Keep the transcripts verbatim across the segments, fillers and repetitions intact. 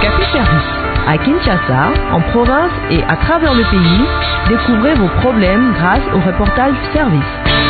Café Service. À Kinshasa, en province et à travers le pays, découvrez vos problèmes grâce au reportage Service.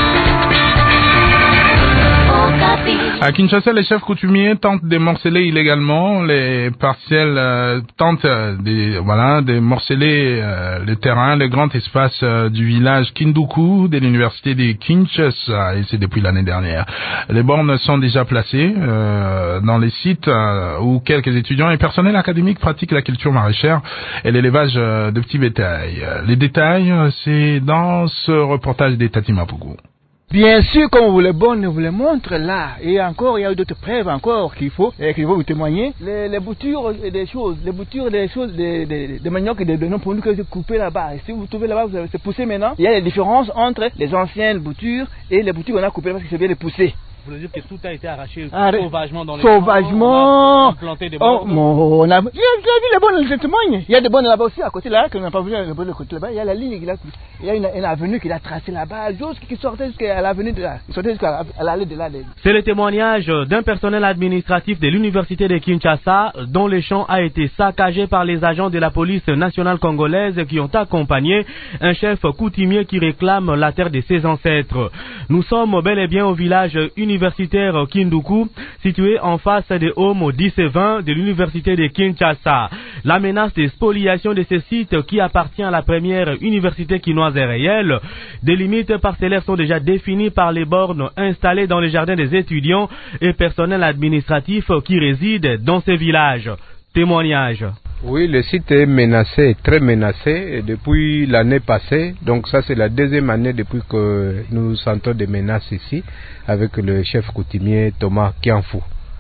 À Kinshasa, les chefs coutumiers tentent de morceler illégalement les parcelles, euh, tentent euh, de, voilà, de morceler euh, le terrain, le grand espace euh, du village Kinduku de l'université de Kinshasa, et c'est depuis l'année dernière. Les bornes sont déjà placées euh, dans les sites euh, où quelques étudiants et personnels académiques pratiquent la culture maraîchère et l'élevage euh, de petits bétails. Les détails, euh, c'est dans ce reportage des Tati Mapugu. Bien sûr, comme vous les bonnes vous les montre là, et encore il y a d'autres preuves encore qu'il faut, et qu'il faut vous témoigner. Les, les boutures des choses, les boutures des choses, des, des, des maniocs et des, des non-pondus que vous coupez là-bas. Et si vous trouvez là-bas, vous avez poussé maintenant. Il y a des différences entre les anciennes boutures et les boutures qu'on a coupées parce que c'est bien les pousser. Vous voulez dire que tout a été arraché Arrête. sauvagement dans les Sauvagement. champs, on a planté des oh, bornes. mon, on a, j'ai vu les bonnes, je témoigne. Il y a des bonnes là-bas aussi, à côté là, qu'on n'a pas vu, les bonnes de côté là-bas. Il y a la ligne qu'il a, il y a une, une avenue qu'il a tracée là-bas, jusqu'à qui sortait jusqu'à l'avenue de là, il sortait jusqu'à l'allée de là. C'est le témoignage d'un personnel administratif de l'université de Kinshasa, dont le champ a été saccagé par les agents de la police nationale congolaise qui ont accompagné un chef coutumier qui réclame la terre de ses ancêtres. Nous sommes bel et bien au village universitaire Kinduku, situé en face des Homes dix et vingt de l'université de Kinshasa. La menace de spoliation de ce site, qui appartient à la première université quinoise, est réelle. Des limites parcellaires sont déjà définies par les bornes installées dans les jardins des étudiants et personnels administratifs qui résident dans ces villages. Témoignage. Oui, le site est menacé, très menacé depuis l'année passée. Donc ça, c'est la deuxième année depuis que nous sentons des menaces ici avec le chef coutumier Thomas Kianfou,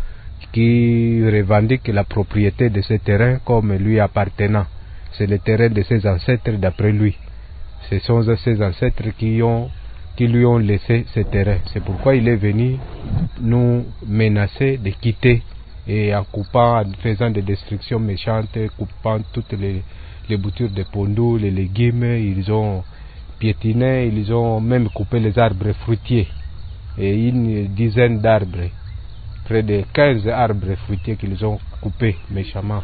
qui revendique la propriété de ce terrain comme lui appartenant. C'est le terrain de ses ancêtres d'après lui. Ce sont ses ancêtres qui, ont, qui lui ont laissé ce terrain. C'est pourquoi il est venu nous menacer de quitter, et en coupant, en faisant des destructions méchantes, coupant toutes les, les boutures de pondou, les légumes. Ils ont piétiné, ils ont même coupé les arbres fruitiers, et une dizaine d'arbres, près de quinze arbres fruitiers qu'ils ont coupés méchamment.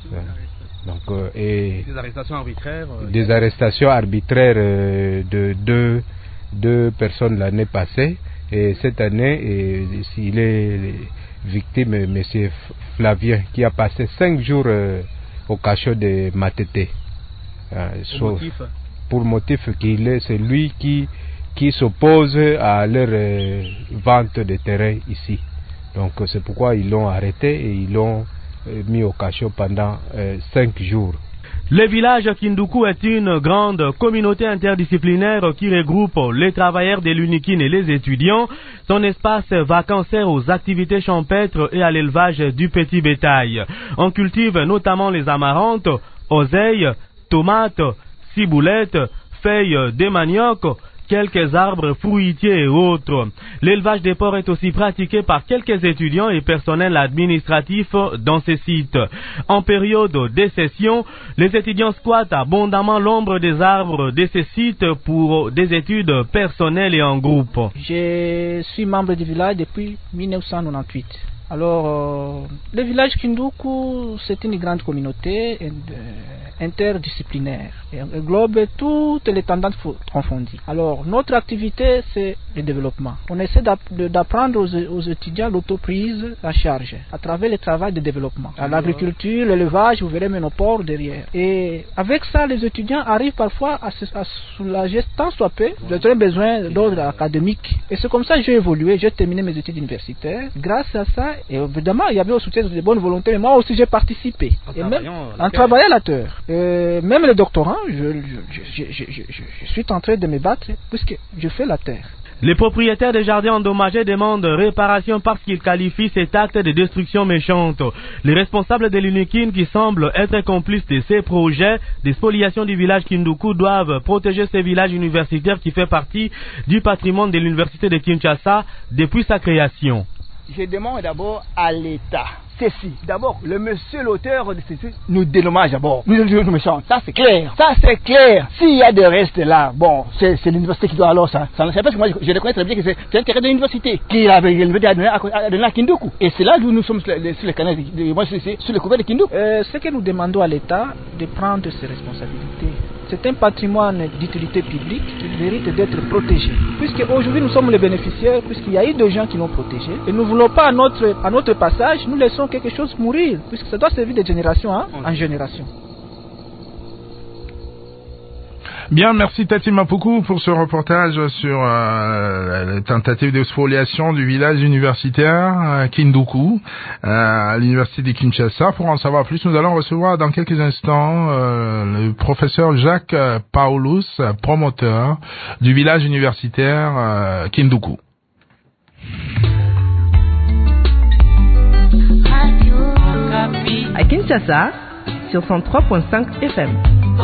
Donc, euh, et des arrestations arbitraires euh, des arrestations arbitraires euh, de deux, deux personnes l'année passée, et cette année, et, il est victime, M. Flavien, qui a passé cinq jours euh, au cachot de Matete. Euh, pour, motif. pour motif qu'il est celui qui, qui s'oppose à leur euh, vente de terrain ici. Donc c'est pourquoi ils l'ont arrêté et ils l'ont euh, mis au cachot pendant euh, cinq jours. Le village Kinduku est une grande communauté interdisciplinaire qui regroupe les travailleurs de l'Unikin et les étudiants. Son espace vacant sert aux activités champêtres et à l'élevage du petit bétail. On cultive notamment les amarantes, oseilles, tomates, ciboulettes, feuilles de manioc, quelques arbres fruitiers et autres. L'élevage des porcs est aussi pratiqué par quelques étudiants et personnels administratifs dans ces sites. En période de session, les étudiants squattent abondamment l'ombre des arbres de ces sites pour des études personnelles et en groupe. Je suis membre du village depuis mille neuf cent quatre-vingt-huit. Alors, euh, le village Kinduku, c'est une grande communauté interdisciplinaire. Elle englobe toutes les tendances confondues. Alors, notre activité, c'est le développement. On essaie d'apprendre aux, aux étudiants l'autoprise à charge à travers le travail de développement. À l'agriculture, l'élevage, vous verrez nos porcs derrière. Et avec ça, les étudiants arrivent parfois à se à soulager tant soit peu de besoin d'ordre académique. Et c'est comme ça que j'ai évolué. J'ai terminé mes études universitaires. Grâce à ça, et évidemment, il y avait au soutien de bonnes volontés, mais moi aussi j'ai participé. En et travaillant même, à la en travaillant à la terre. Euh, même les doctorants, je, je, je, je, je, je, je suis en train de me battre puisque je fais la terre. Les propriétaires des jardins endommagés demandent réparation parce qu'ils qualifient cet acte de destruction méchante. Les responsables de l'Unikin, qui semblent être complices de ces projets de spoliation du village Kinduku, doivent protéger ce village universitaire qui fait partie du patrimoine de l'université de Kinshasa depuis sa création. Je demande d'abord à l'État, ceci. D'abord, le monsieur l'auteur de ceci nous dédommage d'abord. Nous nous méchants. Ça c'est clair. Ça c'est clair. S'il y a des restes là, bon, c'est, c'est l'université qui doit alors ça. Ça c'est parce que moi je, je reconnais très bien que c'est, c'est un terrain de l'université qui avait élevé à donner à donner à Kinduku. Et c'est là où nous sommes sur les, sur les canaux de, moi c'est, c'est sur le couvert de Kinduku. Euh, ce que nous demandons à l'État de prendre ses responsabilités. C'est un patrimoine d'utilité publique qui mérite d'être protégé. Puisque aujourd'hui nous sommes les bénéficiaires, puisqu'il y a eu des gens qui l'ont protégé. Et nous ne voulons pas à notre, à notre passage, nous laissons quelque chose mourir. Puisque ça doit servir de génération hein, en génération. Bien, merci Tati Mapuku pour ce reportage sur euh, les tentatives de spoliation du village universitaire euh, Kinduku euh, à l'université de Kinshasa. Pour en savoir plus, nous allons recevoir dans quelques instants euh, le professeur Jacques Paulus, promoteur du village universitaire euh, Kinduku. À Kinshasa, sur cent trois virgule cinq F M.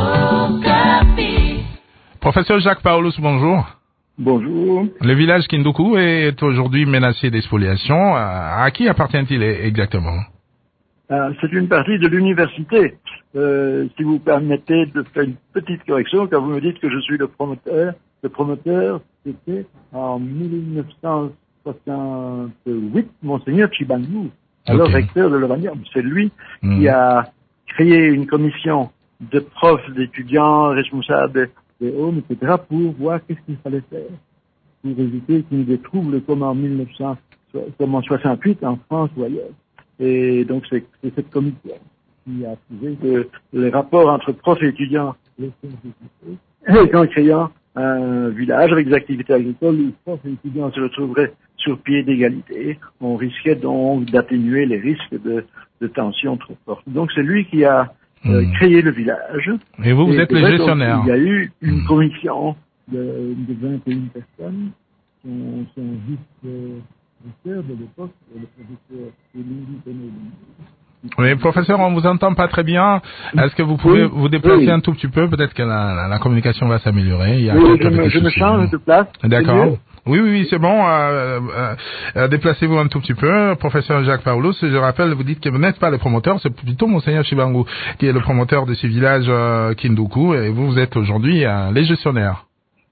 Professeur Jacques Paulus, bonjour. Bonjour. Le village Kinduku est aujourd'hui menacé d'expoliation. À qui appartient-il exactement? euh, C'est une partie de l'université. Euh, si vous permettez de faire une petite correction, quand vous me dites que je suis le promoteur, le promoteur, c'était en mille neuf cent soixante-huit, Monseigneur Chibangu, alors okay. recteur de l'Oranium. C'est lui mmh. qui a créé une commission de profs, d'étudiants, responsables des hommes, et cetera, pour voir qu'est-ce qu'il fallait faire pour éviter qu'il y ait des troubles comme en mille neuf cents, comme en soixante-huit en France ou ailleurs. Et donc c'est, c'est cette commission qui a trouvé que les rapports entre profs et étudiants et en créant un village avec des activités agricoles où profs et étudiants se retrouveraient sur pied d'égalité, on risquait donc d'atténuer les risques de, de tensions trop fortes. Donc c'est lui qui a Euh, mmh. créer le village. Et vous, vous et êtes le gestionnaire. Il y a eu une mmh. commission de, de vingt et une personnes. Son, son vice-professeur de l'époque, le professeur Élie Ténéli. Oui, professeur, on vous entend pas très bien. Est-ce que vous pouvez oui. vous déplacer oui. un tout petit peu? Peut-être que la, la, la communication va s'améliorer. Il y a oui, je me, je me change de place. D'accord. Oui, oui, oui, c'est bon. Euh, euh, euh, déplacez-vous un tout petit peu. Professeur Jacques Paulus, je rappelle, vous dites que vous n'êtes pas le promoteur, c'est plutôt Monseigneur Chibangu qui est le promoteur de ce village euh, Kinduku, et vous, vous êtes aujourd'hui euh, les gestionnaires.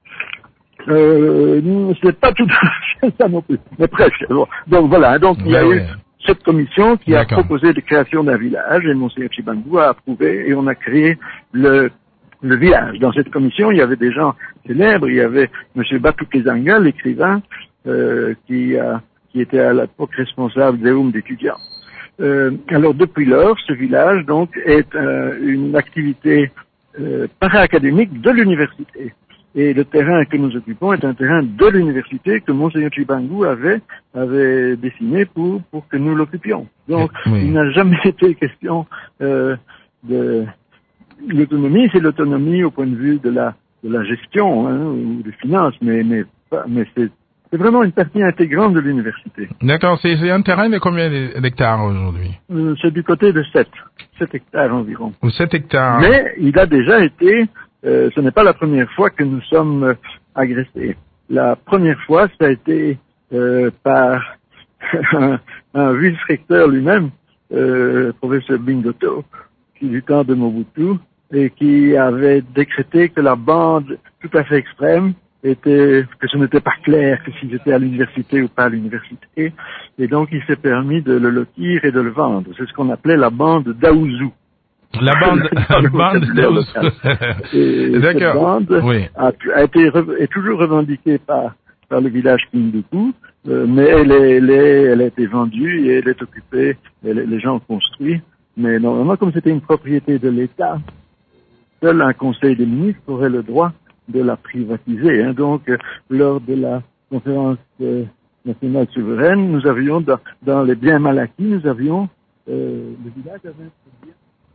Euh, c'est pas tout à fait ça non plus, mais presque. Donc voilà, donc il y a ouais, eu ouais. cette commission qui D'accord. a proposé la création d'un village, et Monseigneur Chibangu a approuvé, et on a créé le le village. Dans cette commission, il y avait des gens célèbres. Il y avait M. Batou Kezanga, l'écrivain, euh, qui, a, qui était à l'époque responsable des hommes d'étudiants. Euh, alors, depuis lors, ce village, donc, est euh, une activité euh, para-académique de l'université. Et le terrain que nous occupons est un terrain de l'université que Monseigneur Chibangu avait, avait dessiné pour, pour que nous l'occupions. Donc, oui. il n'a jamais été question euh, de... L'autonomie, c'est l'autonomie au point de vue de la, de la gestion hein, ou des finances, mais, mais, mais c'est, c'est vraiment une partie intégrante de l'université. D'accord, c'est, c'est un terrain de combien d'hectares aujourd'hui? euh, C'est du côté de sept, sept hectares environ. Ou sept hectares. Mais il a déjà été, euh, ce n'est pas la première fois que nous sommes euh, agressés. La première fois, ça a été euh, par un, un vice-recteur lui-même, euh, professeur Bingoto, qui du temps de Mobutu, et qui avait décrété que la bande tout à fait extrême était, que ce n'était pas clair que s'ils étaient à l'université ou pas à l'université, et donc il s'est permis de le lotir et de le vendre. C'est ce qu'on appelait la bande d'Aouzou. La bande, la bande d'Aouzou. Et D'accord. Cette bande oui. a, a été, est toujours revendiquée par, par le village Kinduku, euh, mais elle, est, elle, est, elle a été vendue et elle est occupée, et les gens ont construit. Mais normalement, comme c'était une propriété de l'État, seul un conseil des ministres aurait le droit de la privatiser. Hein. Donc, euh, lors de la conférence euh, nationale souveraine, nous avions, dans, dans les biens mal acquis, nous avions, euh, le village avait un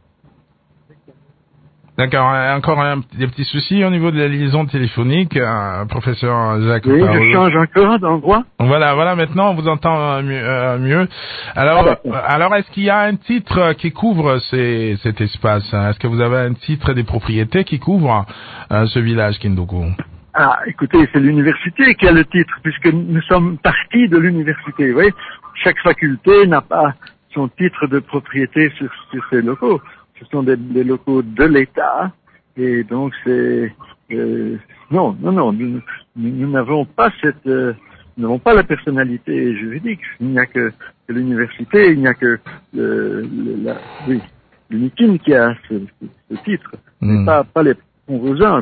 D'accord. Encore un, des petits soucis au niveau de la liaison téléphonique, euh, professeur Jacques. Oui, Paolo. je change encore d'endroit. Voilà, voilà. Maintenant, on vous entend mieux. Euh, mieux. Alors, ah, alors, est-ce qu'il y a un titre qui couvre ces, cet espace? Est-ce que vous avez un titre des propriétés qui couvre euh, ce village Kinduku? Ah, écoutez, c'est l'université qui a le titre, puisque nous sommes partis de l'université. Vous voyez, chaque faculté n'a pas son titre de propriété sur, sur ces locaux. Ce sont des, des locaux de l'État et donc c'est euh, non non non nous, nous n'avons pas cette euh, nous n'avons pas la personnalité juridique. Il n'y a que, que l'université, il n'y a que le, le, la, oui, l'UNIKIN qui a ce, ce, ce titre, mais mm. pas pas les composantes.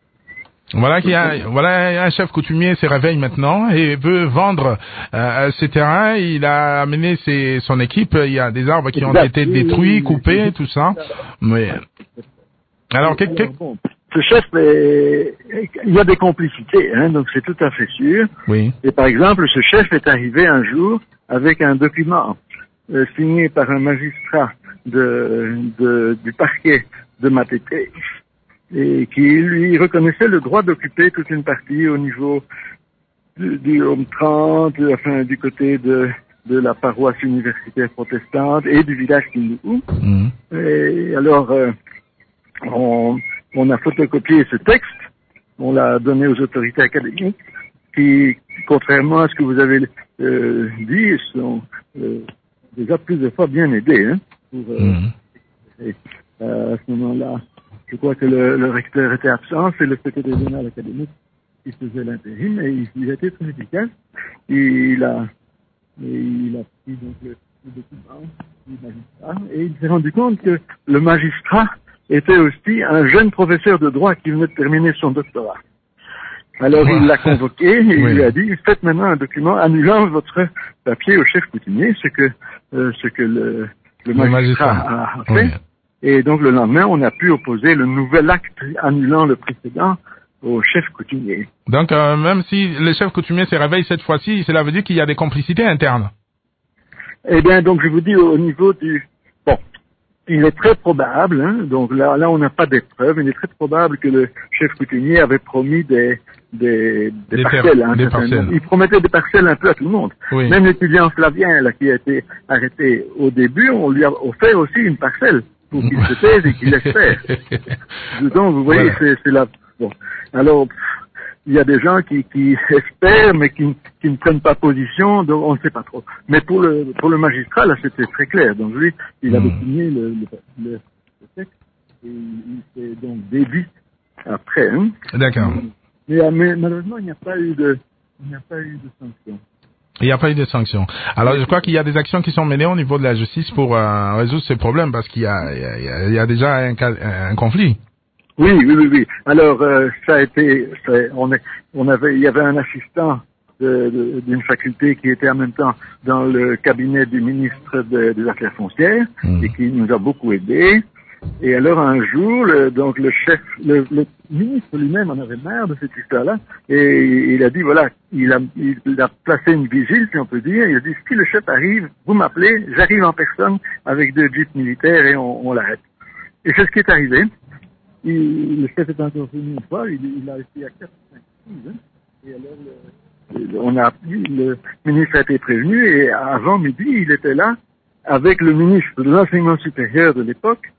Voilà qu'il y a, voilà un chef coutumier se réveille maintenant et veut vendre euh, ses terrains. Il a amené ses, son équipe. Il y a des arbres qui exact. ont été détruits, coupés, tout ça. Mais alors, que, que... Bon, ce chef, est... il y a des complicités, hein, donc c'est tout à fait sûr. Oui. Et par exemple, ce chef est arrivé un jour avec un document euh, signé par un magistrat de, de du parquet de Matete, et qui lui reconnaissait le droit d'occuper toute une partie au niveau du, du Home trente, enfin du côté de, de la paroisse universitaire protestante et du village Kinduku. Mmh. Et alors, euh, on, on a photocopié ce texte, on l'a donné aux autorités académiques, qui, contrairement à ce que vous avez euh, dit, sont euh, déjà plusieurs fois bien aidés. Hein, pour, euh, mmh. et, euh, à ce moment-là, je crois que le, le recteur était absent, c'est le secrétaire général académique qui faisait l'intérim et il, il a été très efficace. Il a, il a pris donc le, le document du magistrat et il s'est rendu compte que le magistrat était aussi un jeune professeur de droit qui venait de terminer son doctorat. Alors il l'a convoqué et oui. il lui a dit faites maintenant un document annulant votre papier au chef coutumier, ce que euh, ce que le, le, le magistrat, magistrat a fait. Oui. Et donc, le lendemain, on a pu opposer le nouvel acte annulant le précédent au chef coutumier. Donc, euh, même si le chef coutumier se réveille cette fois-ci, cela veut dire qu'il y a des complicités internes. Eh bien, donc, je vous dis au niveau du... Bon, il est très probable, hein, donc là, là, on n'a pas de preuves, il est très probable que le chef coutumier avait promis des... Des, des, des parcelles, hein, des parcelles. Il promettait des parcelles un peu à tout le monde. Oui. Même l'étudiant Flavien, là, qui a été arrêté au début, on lui a offert aussi une parcelle pour qu'il se taise et qu'il laisse faire. Donc, vous voyez, voilà. c'est, c'est la... Bon. Alors, il y a des gens qui, qui espèrent, mais qui, qui ne prennent pas position, donc on ne sait pas trop. Mais pour le, pour le magistrat, là, c'était très clair. Donc, lui, il avait mmh. signé le, le, le, le texte et il s'est donc déduit après. Hein. D'accord. Mais, mais malheureusement, il n'y a pas eu de, il n'y a pas eu de sanction. Il n'y a pas eu de sanctions. Alors, je crois qu'il y a des actions qui sont menées au niveau de la justice pour euh, résoudre ces problèmes parce qu'il y a, il y a, il y a déjà un, un conflit. Oui, oui, oui, oui. Alors, euh, ça a été, ça, on, est, on avait, il y avait un assistant de, de, d'une faculté qui était en même temps dans le cabinet du ministre de, des Affaires foncières mmh. et qui nous a beaucoup aidés. Et alors un jour, le, donc le chef, le, le ministre lui-même en avait marre de cette histoire-là, et il a dit voilà, il a, il a placé une vigile, si on peut dire. Il a dit si le chef arrive, vous m'appelez, j'arrive en personne avec deux jeeps militaires et on, on l'arrête. Et c'est ce qui est arrivé. Il, le chef est encore venu une fois, il, il a resté à quatre ou cinq hein, et alors le, on a le ministre a été prévenu et avant midi, il était là avec le ministre de l'enseignement supérieur de l'époque.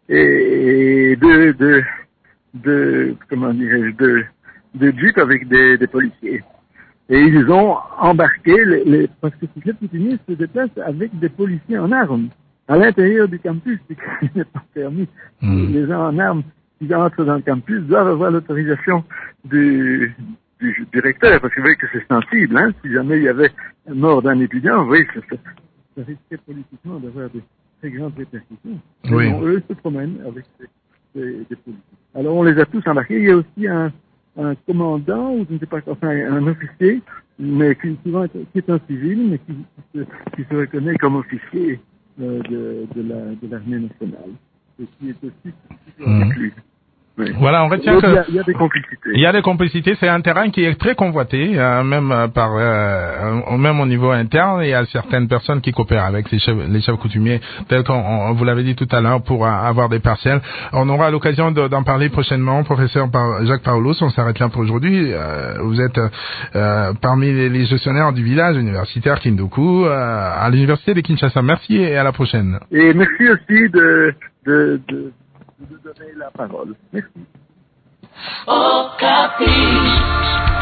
Et de, de, de, comment dirais-je, de, de jeep avec des, des policiers. Et ils ont embarqué, les, les, parce que ces coutumiers se déplacent avec des policiers en armes, à l'intérieur du campus, ce qui n'est pas permis. Mmh. Les gens en armes qui entrent dans le campus doivent avoir l'autorisation du, du, du recteur, parce que vous voyez que c'est sensible, hein, si jamais il y avait mort d'un étudiant, vous voyez, ça, ça, ça risquait politiquement d'avoir des très grandes répercussions. Oui. Donc, eux se promènent avec des, des, des policiers. Alors, on les a tous embarqués. Il y a aussi un, un commandant, ou je ne sais pas, enfin, un officier, mais qui, souvent, qui est un civil, mais qui, qui, se, qui se reconnaît comme officier euh, de, de, la, de l'armée nationale. Et qui est aussi mmh. lui. Oui. Voilà, on retient Donc, que il y, a, il y a des complicités. Il y a des complicités. C'est un terrain qui est très convoité, euh, même euh, par, euh, même au niveau interne. Il y a certaines personnes qui coopèrent avec les chefs, les chefs coutumiers, tels qu'on vous l'avez dit tout à l'heure, pour euh, avoir des parcelles. On aura l'occasion de, d'en parler prochainement. Professeur Jacques Paulus, on s'arrête là pour aujourd'hui. Euh, vous êtes euh, parmi les, les gestionnaires du village universitaire Kinduku euh, à l'université de Kinshasa. Merci et à la prochaine. Et merci aussi de, de, de de donner la parole. Merci. Okapi.